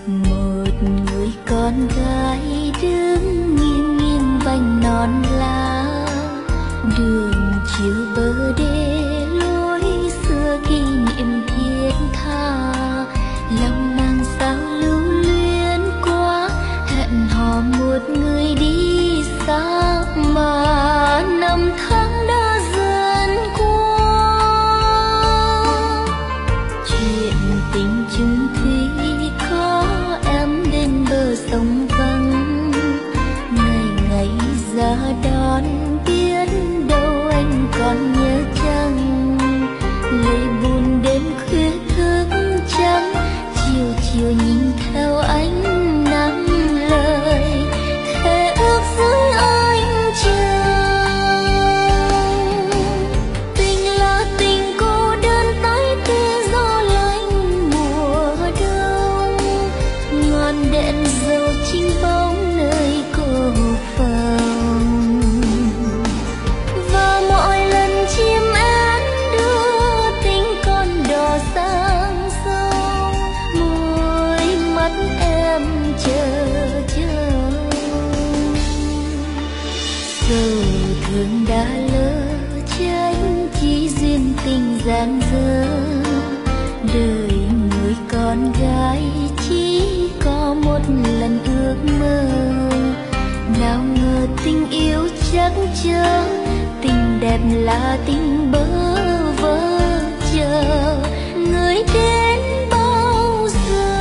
Một người con gái đứng nghiêng nghiêng vành non lá, đường chiều bờ đê lối xưa kỷ niệm thiết tha. Lòng nàng sao lưu luyến quá, hẹn hò một người đi xa mà năm tháng đã dần qua. Chuyện tình chung thủy có em bên bờ sông vắng, ngày ngày ra đón biết đâu anh còn nhớ chăng. Lời buồn đêm khuya thức trắng, chiều chiều nhìn theo ánh nắng lời thề ước dưới ánh trăng. Tình là tình cô đơn tái tê gió lạnh mùa đông, ngọn đèn dầu chinh bóng nơi cô phòng. Và mỗi lần chim én đưa tình con đò sang sông, môi mắt em chờ chờ. Giờ thương đã lỡ tránh chỉ duyên tình gian dở, đời người con gái chỉ có một lần ước mơ. Nào ngờ tình yêu chắc chở, tình đẹp là tình bơ vơ chờ người đến bao giờ.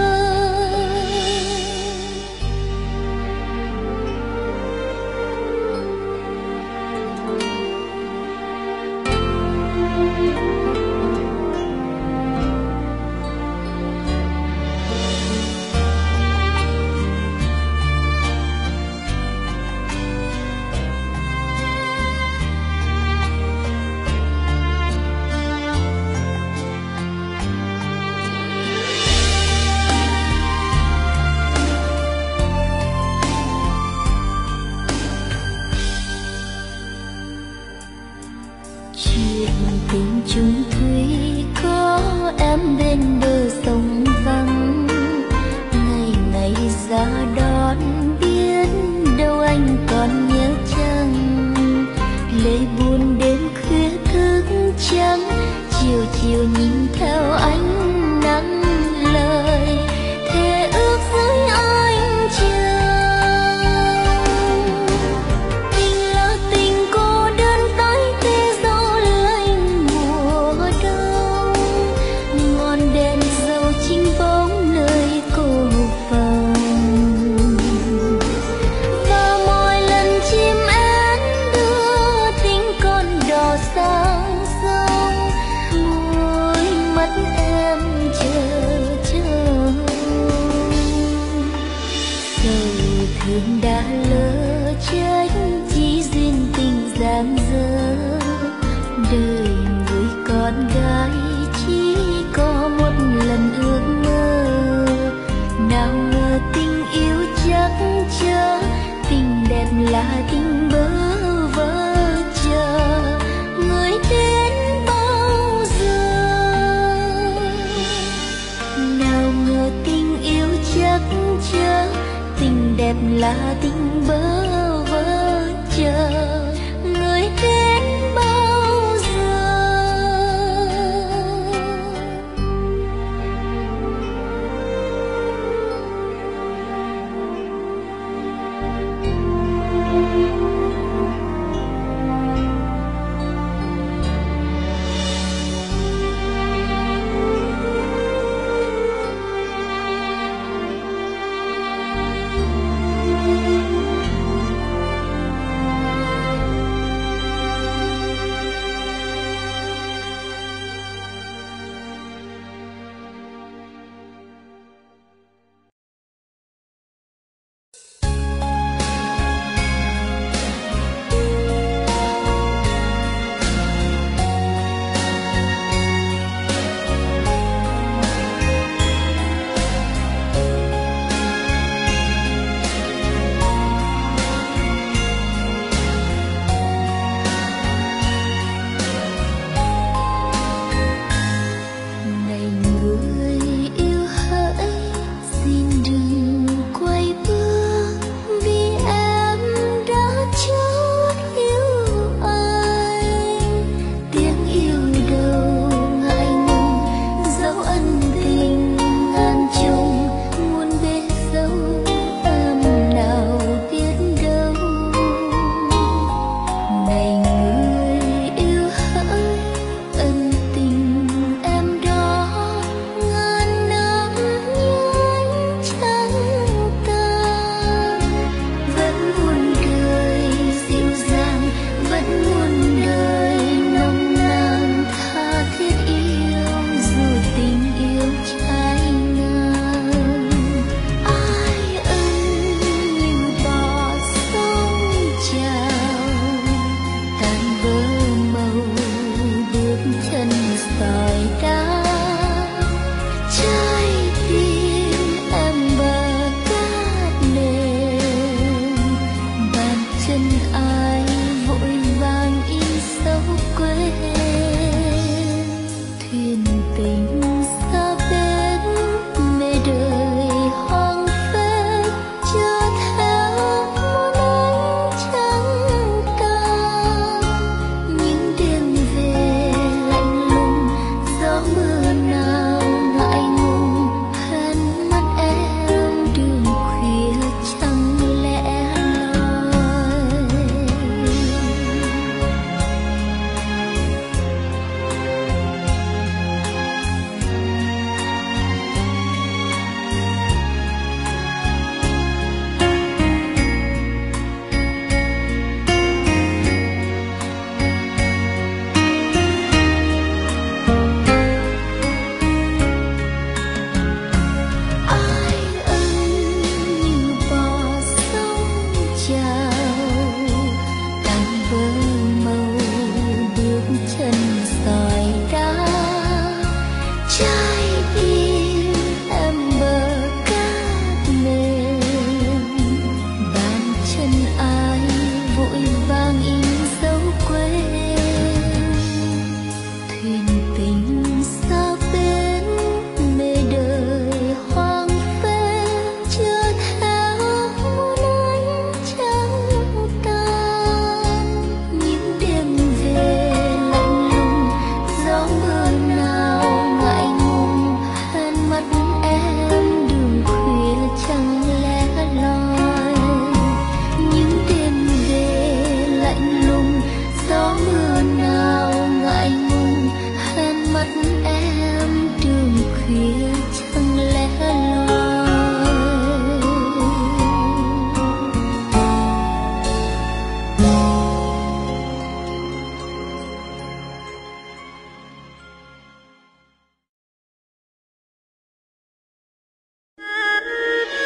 Chuyện tình chung thủy có em bên bờ sông vắng, ngày ngày ra đón biết đâu anh còn nhớ chăng. Lời buồn đêm khuya thức trắng, chiều chiều nhìn theo ánh nắng lời thề ước dưới ánh trăng. Tình là tình cô đơn tái tê gió lạnh mùa đông, ngọn đèn dầu chinh bóng nơi cô phòng. Và mỗi lần chim én đưa tình con đò sang sông, môi mắt em chờ chờ. Giờ thương đã lỡ tránh chỉ duyên tình gian dở, đời người con gái chỉ có một lần ước mơ. Nào ngờ tình yêu chắc chở, tình đẹp là tình bơ vơ chờ người đến bao giờ. Nào ngờ tình yêu chắc chở, tình đẹp là tình bơ vơ chờ người đến bao giờ.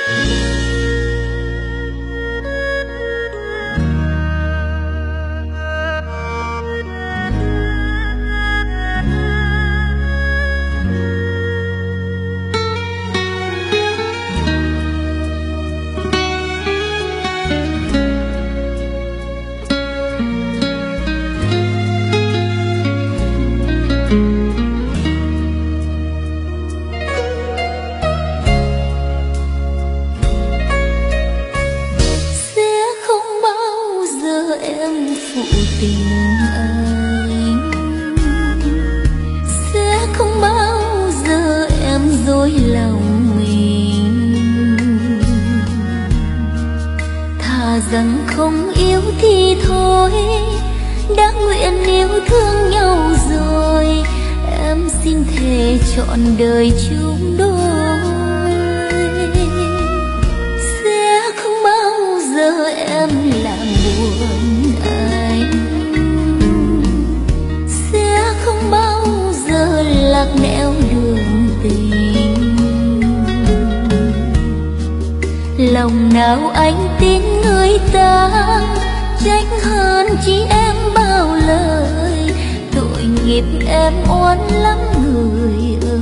Trọn đời chúng đôi sẽ không bao giờ em làm buồn anh, sẽ không bao giờ lạc nẻo đường tình. Lòng nào anh tin người ta trách hơn chỉ em bao lời, tội nghiệp em oan lắm người.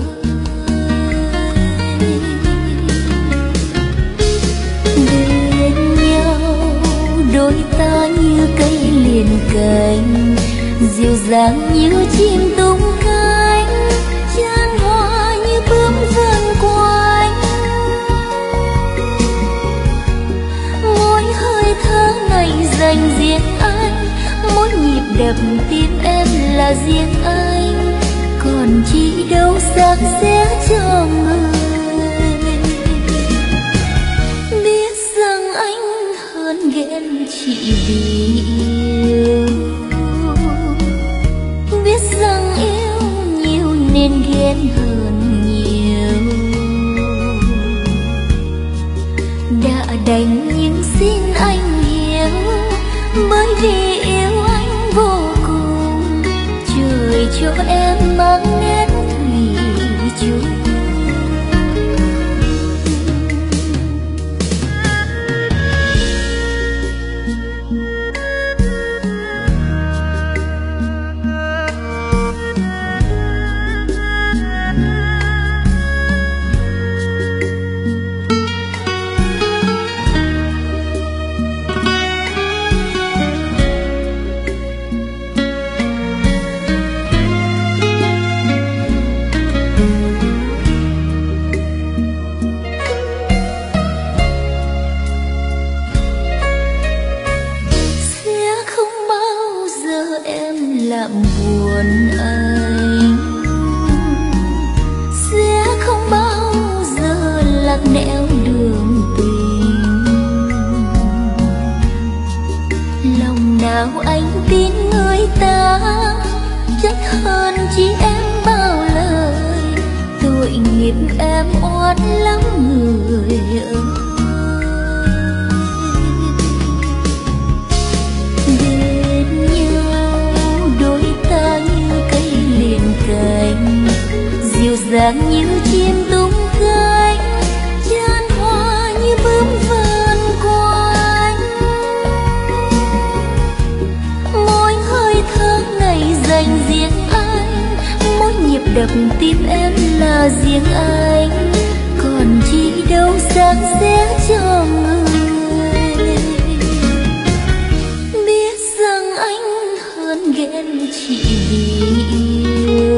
Đôi ta như cây liền cành, dịu dàng như chim tung cánh, chan hoa như bướm vươn quanh. Mỗi hơi thở này dành riêng anh, mỗi nhịp đập tim em là riêng anh, còn chi đâu sáng sẽ cho người. Biết rằng anh hơn ghen chỉ vì yêu, biết rằng yêu nhiều nên ghen hơn nhiều. Đã đành nhưng xin anh hiểu, bởi vì yêu anh vô cùng, trời cho em mang nét thủy chung. Em oan lắm người ơi. Bên nhau đôi ta như cây liền cành, dịu dàng như chim tung cánh, chan hoa như bướm vươn quanh. Mỗi hơi thở này dành riêng anh, mỗi nhịp đập tim em là riêng anh, còn chi đâu sáng sẽ cho người. Biết rằng anh hơn ghen chỉ vì yêu,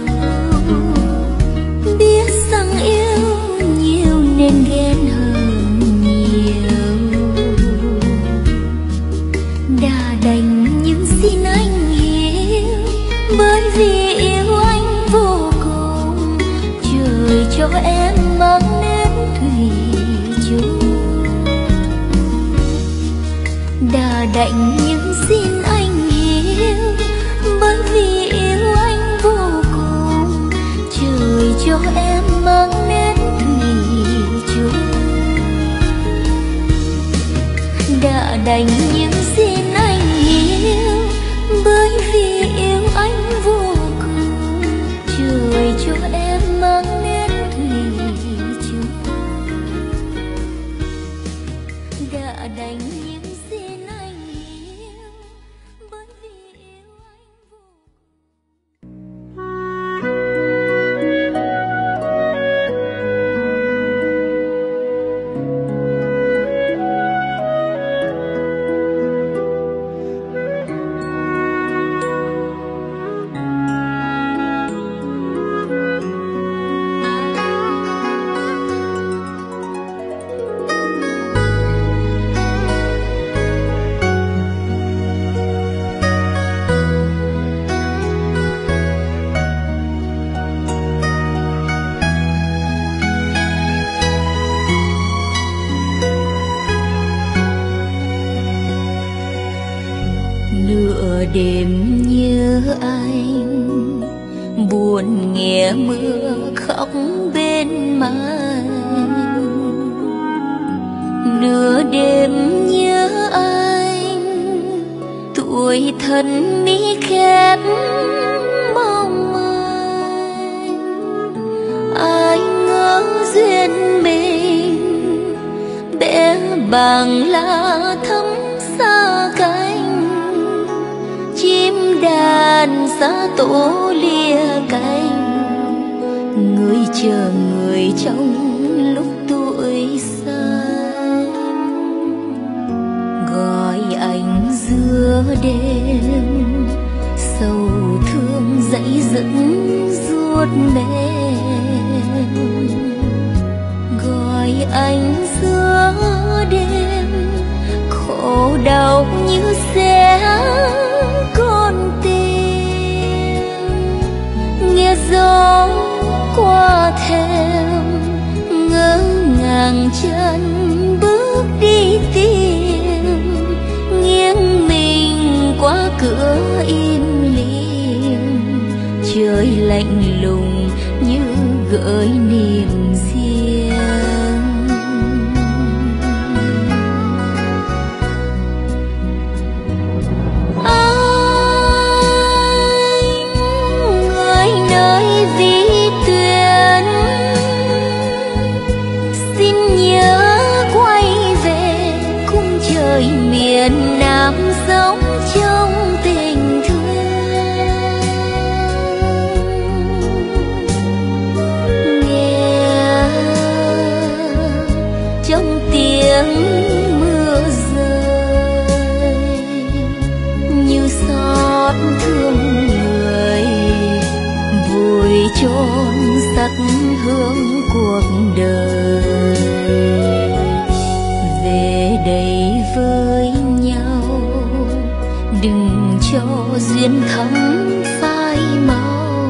biết rằng yêu nhiều nên ghen hơn nhiều. Đã đành nhưng xin anh hiểu, bởi vì yêu anh vô cùng, trời cho em mang nét thủy chung. Đã đành nhưng xin anh hiểu, bởi vì yêu anh vô cùng, trời cho em mang nét thủy chung. Đã đành nhưng xin anh hiểu, bởi vì yêu anh vô cùng, trời cho em mang nét thủy chung. đêm nhớ anh, buồn nghe mưa khóc bên mái. Nửa đêm nhớ anh, tuổi thân mi khép mong manh. Ai ngỡ duyên mình bé bằng lá thắm xa cánh, chim đàn xa tổ lìa cánh, người chờ người trong lúc tuổi xanh. Gọi anh giữa đêm, sầu thương dãy dẫn ruột mềm. Gọi anh giữa đêm, khổ đau như sẽ con tim. Nghe gió qua thềm, ngỡ ngàng chân bước đi tìm, nghiêng mình qua cửa im lìm. Trời lạnh lùng như gợi niềm riêng. Miền Nam sống trong tình thương, nghe trong tiếng mưa rơi như xót thương người, vùi chôn sắc hương cuộc đời. Về đây với nhau, đừng cho duyên thắm phai màu.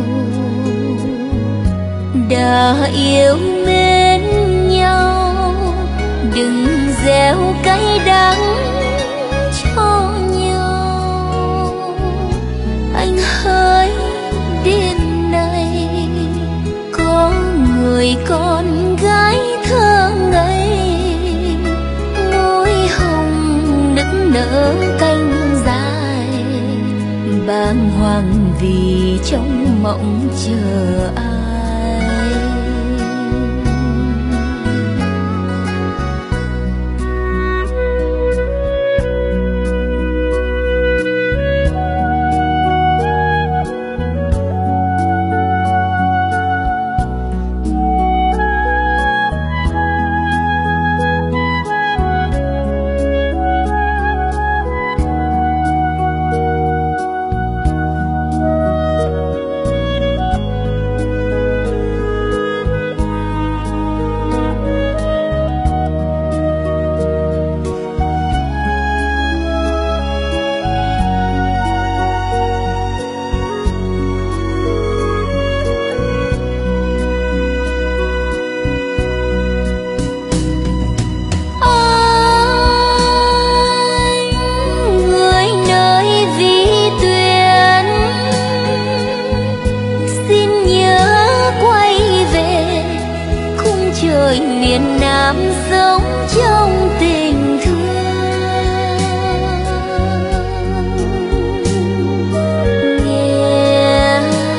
Đã yêu mến nhau, đừng gieo cay đắng cho nhau. Anh hỡi đêm nay, có người con gái thơ ngây, nở cánh dài, bàng hoàng vì trong mộng chờ ai. Trời miền Nam sống trong tình thương, nghe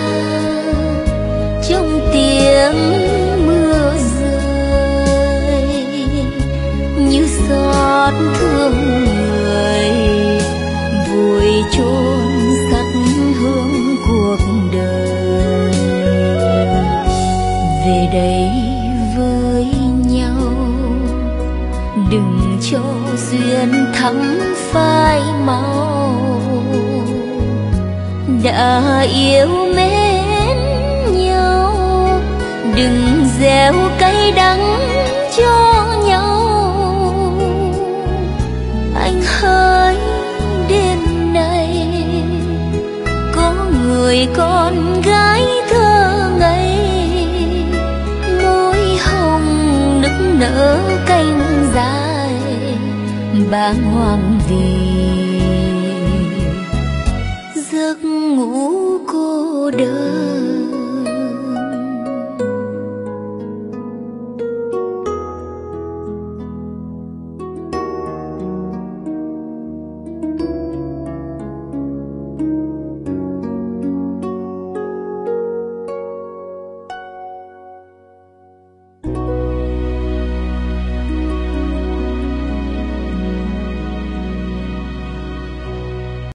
trong tiếng mưa rơi như xót thương người, vùi chôn sắc hương cuộc đời. Về đây với nhau, đừng cho duyên thắm phai màu. Đã yêu mến nhau, đừng gieo cay đắng cho nhau. Anh hỡi đêm nay, có người con gái thơ ngây, nở cánh dài, bàng hoàng vì giấc ngủ cô đơn.